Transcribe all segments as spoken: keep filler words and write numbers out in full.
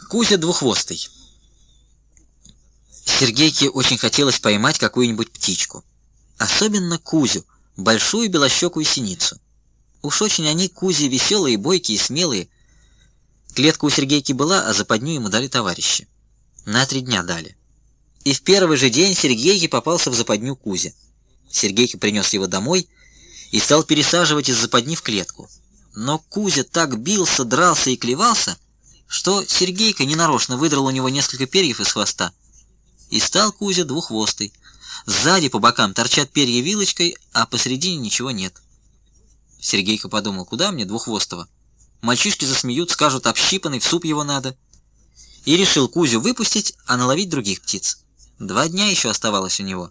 Кузя двуххвостый. Сергейке очень хотелось поймать какую-нибудь птичку. Особенно кузю, большую белощекую синицу. Уж очень они, кузи, веселые, бойкие, смелые. Клетка у Сергейки была, а западню ему дали товарищи. На три дня дали. И в первый же день Сергейке попался в западню Кузя. Сергейка принес его домой и стал пересаживать из западни в клетку. Но Кузя так бился, дрался и клевался, что Сергейка ненарочно выдрал у него несколько перьев из хвоста. И стал Кузя двуххвостый. Сзади по бокам торчат перья вилочкой, а посередине ничего нет. Сергейка подумал, куда мне двуххвостого? Мальчишки засмеют, скажут, общипанный, в суп его надо. И решил Кузю выпустить, а наловить других птиц. Два дня еще оставалось у него.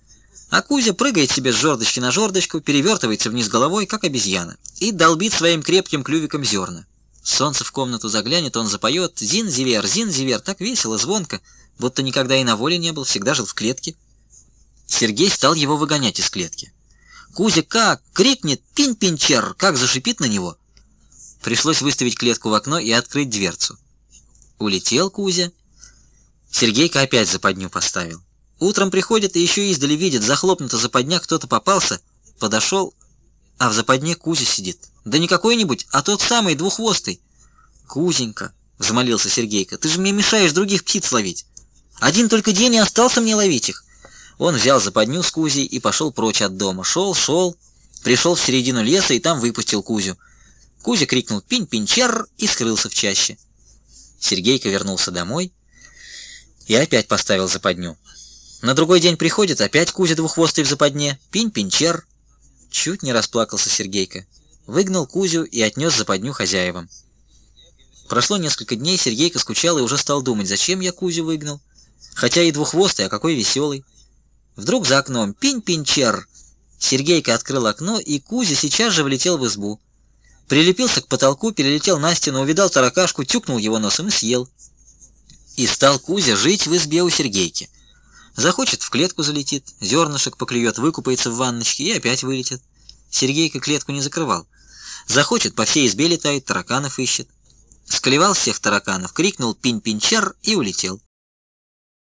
А Кузя прыгает себе с жердочки на жердочку, перевертывается вниз головой, как обезьяна, и долбит своим крепким клювиком зерна. Солнце в комнату заглянет, он запоет «Зин-зивер, зин-зивер», так весело, звонко, будто никогда и на воле не был, всегда жил в клетке. Сергей стал его выгонять из клетки. Кузя как крикнет «Пинь-пинчер», как зашипит на него. Пришлось выставить клетку в окно и открыть дверцу. Улетел Кузя. Сергейка опять западню поставил. Утром приходит и еще издали видит, захлопнута западня, кто-то попался, подошел, а в западне Кузя сидит. Да не какой-нибудь, а тот самый двуххвостый. «Кузенька», — взмолился Сергейка, — «ты же мне мешаешь других птиц ловить. Один только день и остался мне ловить их». Он взял западню с Кузей и пошел прочь от дома. Шел, шел, пришел в середину леса и там выпустил Кузю. Кузя крикнул «Пинь-пинчер» и скрылся в чаще. Сергейка вернулся домой и опять поставил западню. На другой день приходит, опять Кузя двуххвостый в западне. «Пинь-пинчер». Чуть не расплакался Сергейка. Выгнал Кузю и отнес западню хозяевам. Прошло несколько дней, Сергейка скучал и уже стал думать, зачем я Кузю выгнал. Хотя и двуххвостый, а какой веселый. Вдруг за окном «Пинь-пинчер». Сергейка открыл окно, и Кузя сейчас же влетел в избу. Прилепился к потолку, перелетел на стену, увидал таракашку, тюкнул его носом и съел. И стал Кузя жить в избе у Сергейки. Захочет, в клетку залетит, зернышек поклюет, выкупается в ванночке и опять вылетит. Сергейка клетку не закрывал. Захочет, по всей избе летает, тараканов ищет. Склевал всех тараканов, крикнул «Пинь-пинчер» и улетел.